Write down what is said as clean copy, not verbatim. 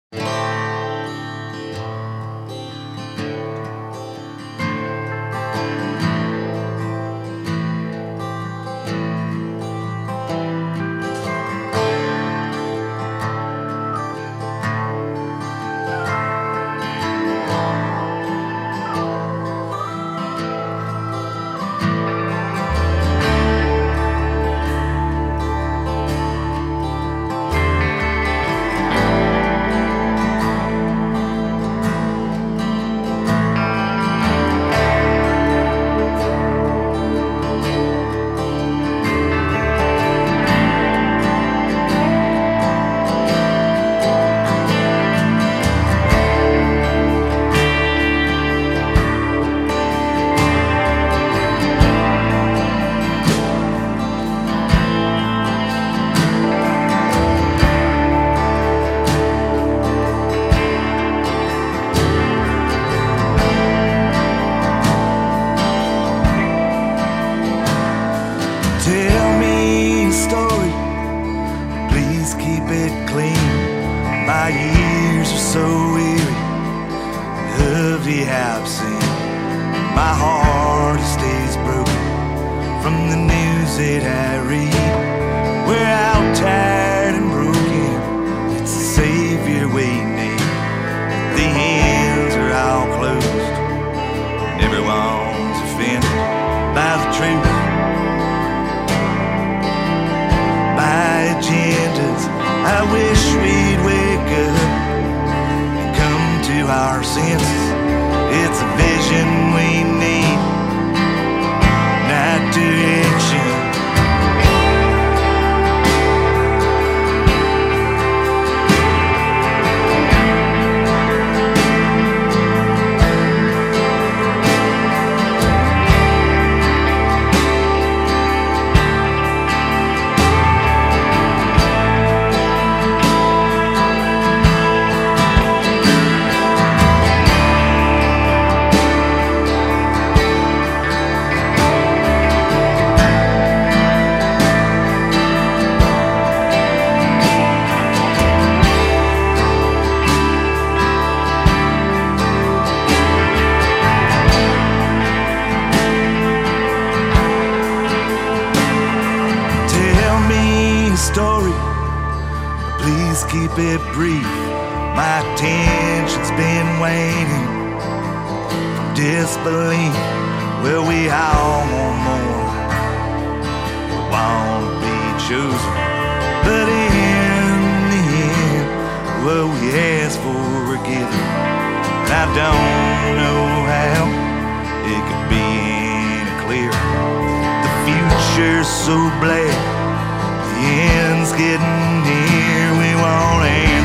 Tell me a story, please keep it clean. My ears are so weary of the absent. My heart stays broken from the news that I read. We're out tired and broken, it's a savior we need. The ends are all closed and everyone's offended by the truth. Agendas. I wish we'd wake up and come to our senses. It's a vision we need, not direction. Story, please keep it brief. My attention's been waiting for disbelief. Well, we all want more, we want to be chosen, but in the end, what we ask for we're given. And I don't know how it could be any clearer. The future's so black, the end's getting near. We want answers.